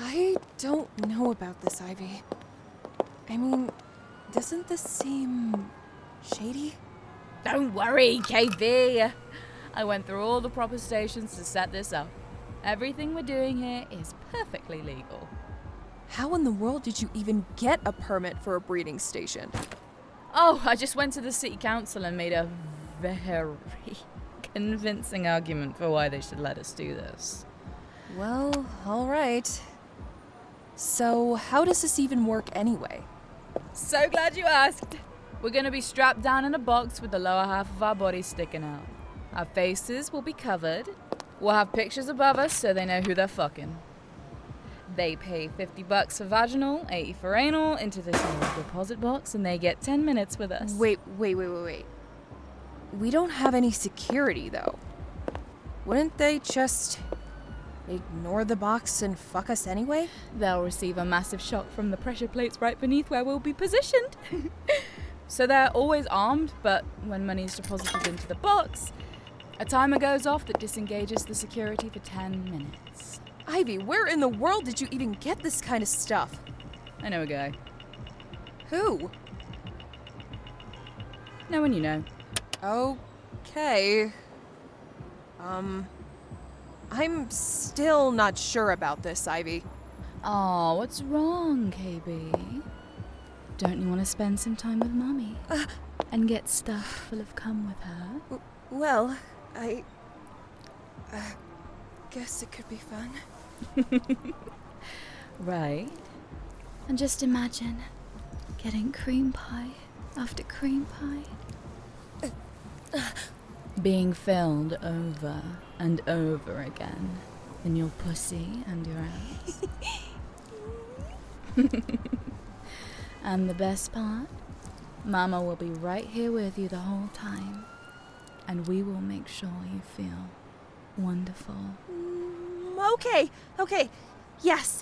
I don't know about this, Ivy. I mean, doesn't this seem shady? Don't worry, KB. I went through all the proper stations to set this up. Everything we're doing here is perfectly legal. How in the world did you even get a permit for a breeding station? Oh, I just went to the city council and made a very convincing argument for why they should let us do this. Well, all right. So, how does this even work anyway? So glad you asked. We're gonna be strapped down in a box with the lower half of our bodies sticking out. Our faces will be covered. We'll have pictures above us so they know who they're fucking. They pay $50 for vaginal, $80 for anal, into this little deposit box, and they get 10 minutes with us. Wait. We don't have any security, though. Wouldn't they just ignore the box and fuck us anyway? They'll receive a massive shock from the pressure plates right beneath where we'll be positioned. So they're always armed, but when money's deposited into the box, a timer goes off that disengages the security for 10 minutes. Ivy, where in the world did you even get this kind of stuff? I know a guy. Who? No one you know. Okay. I'm still not sure about this, Ivy. Aw, what's wrong, KB? Don't you want to spend some time with Mummy? And get stuffed full of cum with her? Well, I guess it could be fun. Right. And just imagine getting cream pie after cream pie. Being filled over and over again in your pussy and your ass. And the best part, Mama will be right here with you the whole time. And we will make sure you feel wonderful. Okay. Yes.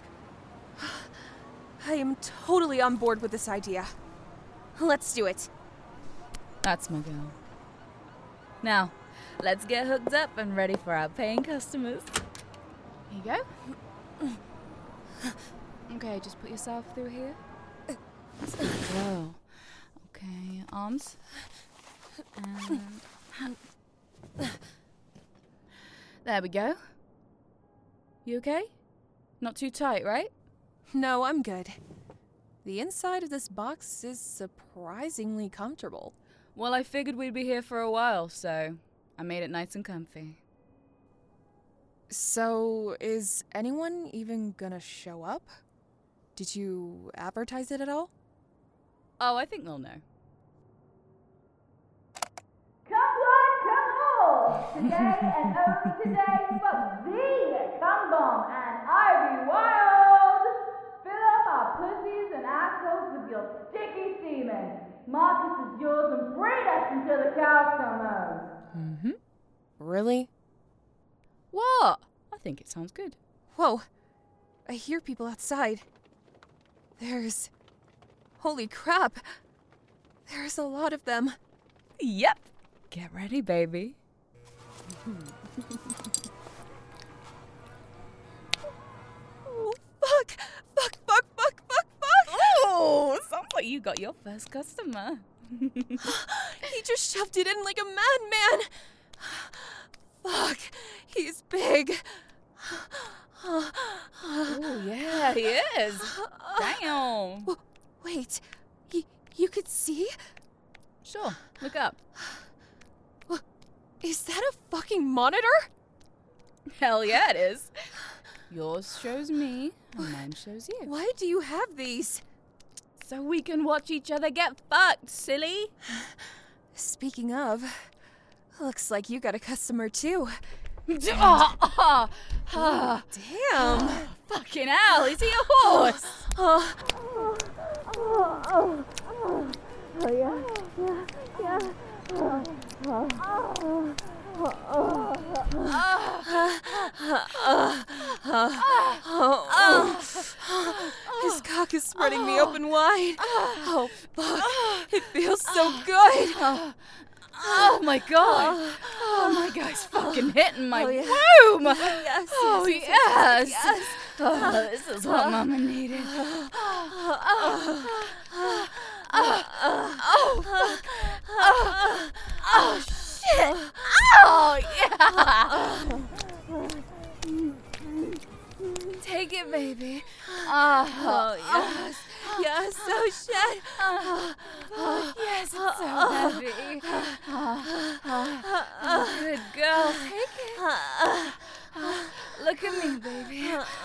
I am totally on board with this idea. Let's do it. That's my girl. Now, let's get hooked up and ready for our paying customers. Here you go. Okay, just put yourself through here. Whoa. Okay, arms. And there we go. You okay? Not too tight, right? No, I'm good. The inside of this box is surprisingly comfortable. Well, I figured we'd be here for a while, so I made it nice and comfy. So, is anyone even gonna show up? Did you advertise it at all? Oh, I think they'll know. Come one, come all! Today and only today for the Cum Bomb and Ivy Wild! Fill up our pussies and assholes with your sticky semen. Marcus is yours and breed us until the cows come home. Mm-hmm. Really? What? I think it sounds good. Whoa. I hear people outside. Holy crap. There's a lot of them. Yep. Get ready, baby. Oh, fuck. Oh, sounds like you got your first customer. He just shoved it in like a madman. Fuck. He's big. Oh, yeah, he is. Damn. Wait. You could see? Sure, look up. Is that a fucking monitor? Hell yeah, it is. Yours shows me, and mine shows you. Why do you have these? So we can watch each other get fucked, silly. Speaking of, looks like you got a customer too. Damn. Fucking hell, is he a horse? His cock is spreading me open wide. Oh, fuck. It feels so good. Oh my god. Oh my guy's fucking hitting my womb. Yes. Oh yes. Oh, this is what Mama needed. Oh, shit! Oh, yeah! Take it, baby. Oh, yes. Yes, oh shit. yes, it's so heavy. Good girl. Take it. Look at me, baby.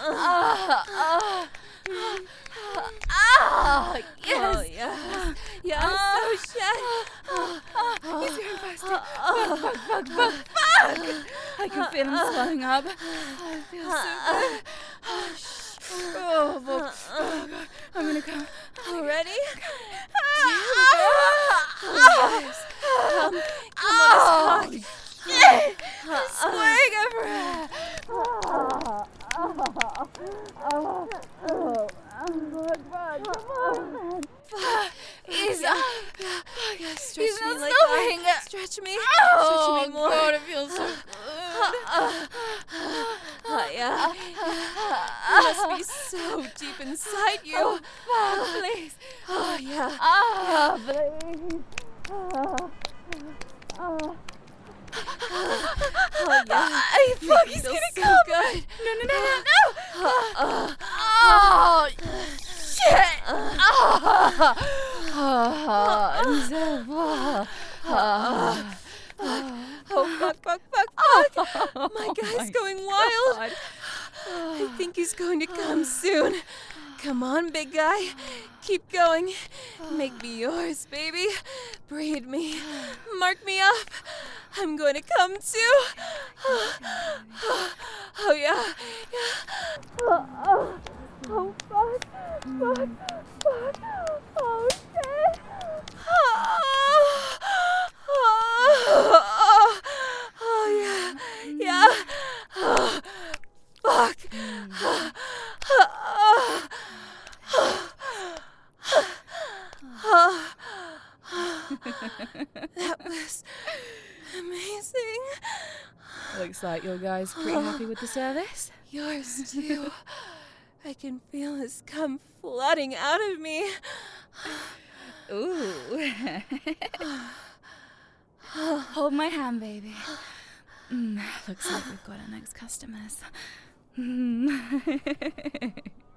Yes. Oh, yes. Yes, oh shit. He's going faster. Fuck. I can feel him swelling up. Oh, it feels so good. Oh, fuck. Oh, God. I'm gonna come. Already? Yes. Come on, Shit! I'm squaring everywhere. Easy. Stretch He's me not like stopping. that. Stretch me. Oh, Stretch me more. God, it feels so good. Yeah. You must be so deep inside you. Oh, fuck, please. Oh, yeah. Please. Oh, yeah. Fuck, he's Feels gonna so come. good. No. Oh, shit. Oh, fuck. My guy's going wild. I think he's going to come soon. Come on, big guy. Keep going. Make me yours, baby. Breed me. Mark me up. I'm going to come too. Oh, yeah. Oh, fuck. Oh, shit. Oh, yeah. Oh, fuck. That was amazing. Looks like your guy's pretty happy with the service. Yours too. I can feel his cum flooding out of me. Ooh. Hold my hand, baby. Looks like we've got our next customers.